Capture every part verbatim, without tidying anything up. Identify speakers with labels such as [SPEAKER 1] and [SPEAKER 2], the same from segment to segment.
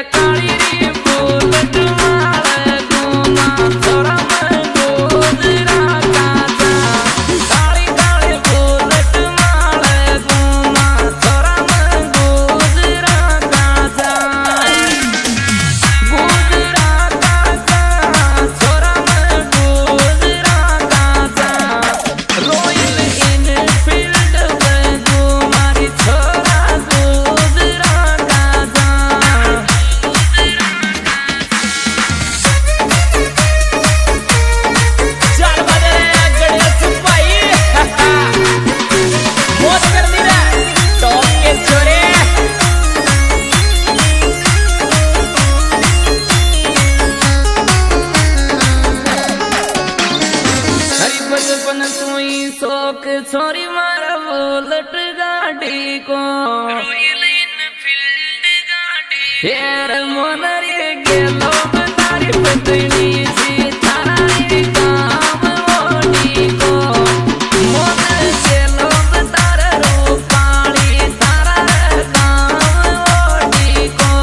[SPEAKER 1] शौक छोरी मारा बुलेट गाड़ी को रॉयल एनफील्ड गाड़ी यार मोनरे गेलो तारी पत्नी सी थारा रे काम ओडी को मोन गेलो तारा रूपाली थारा काम ओडी को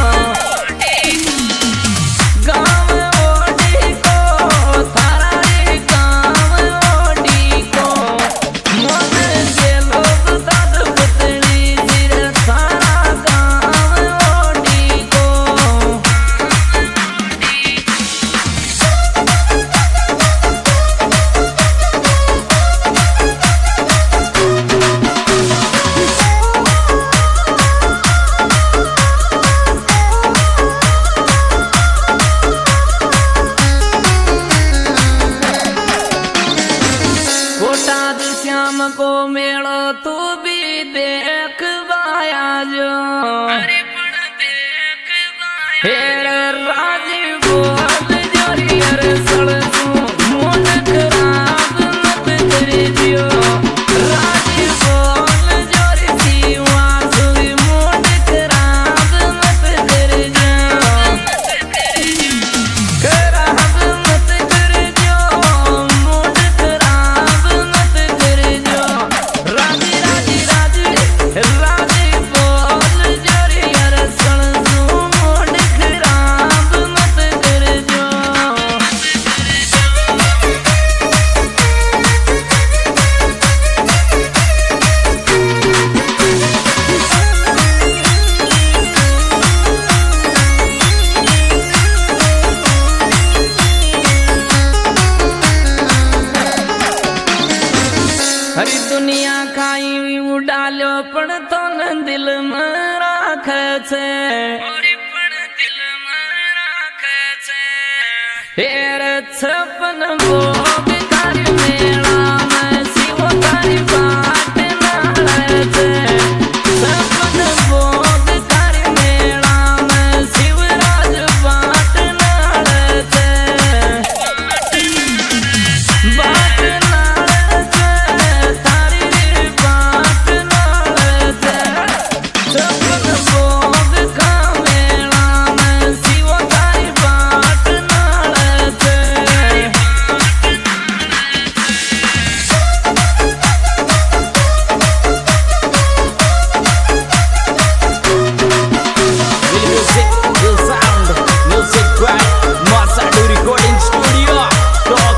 [SPEAKER 1] गाम ओडी को थारा रे काम ओडी को मोन गेलो दाद पत्नी सी थारा काम ओडी को कोटाद श्याम को मेड़ो तू भी देख बाया जो अरे पण देख बाया हेर राजी बोल जोरी हर सड़ तू मोन खराब मत कर दियो राजी बोल जोरी सीवा सुई मोन खराब मत कर दियो खराब मत कर दियो मोन खराब मत कर दियो राजी राजी राजी राजी बोल जोरी हर सड़ तू मोन खराब मत कर दियो हरी दुनिया खाई उडालो पण तो न दिल में राखे छे अरे पण दिल में राखे छे हेर छपन भोग तारी मेला में शिव तारी बाट नाळे छे छपन भोग तारी मेला में शिवराज बाट नाळे छे बाट नाळे छे तारी रे बाट नाळे छे छपन भोग का मेला में शिव तारी बाट नाळे छे
[SPEAKER 2] Music, the sound, music by Masadu Recording Studio. Talk.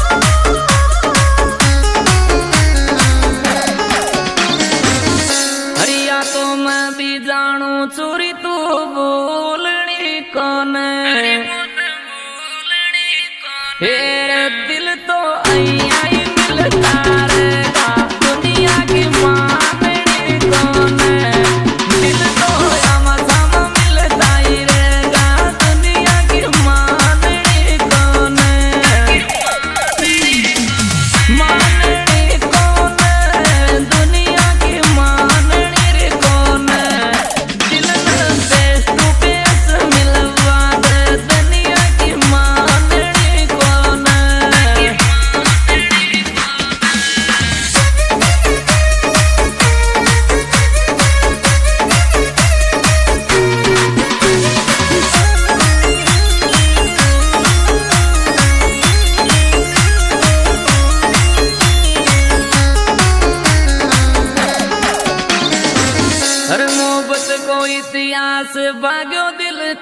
[SPEAKER 1] हरिया तो मैं भी जानू चोरी तू बोलनी कोने हेरे दिल तो आई आई मिलता रहेगा दुनिया की माननी कोने दिल तो आमा सामा मिलता ही रहेगा दुनिया की माननी कोने माननी कोने दुनिया की माननी रे कोने दिल में फेस टू फेस मिलवा दे दुनिया की माननी कोने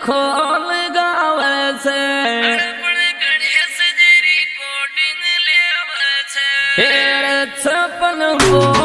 [SPEAKER 1] खोल गावे से गणेश जी रिकॉर्डिंग लेवे छे छप्पन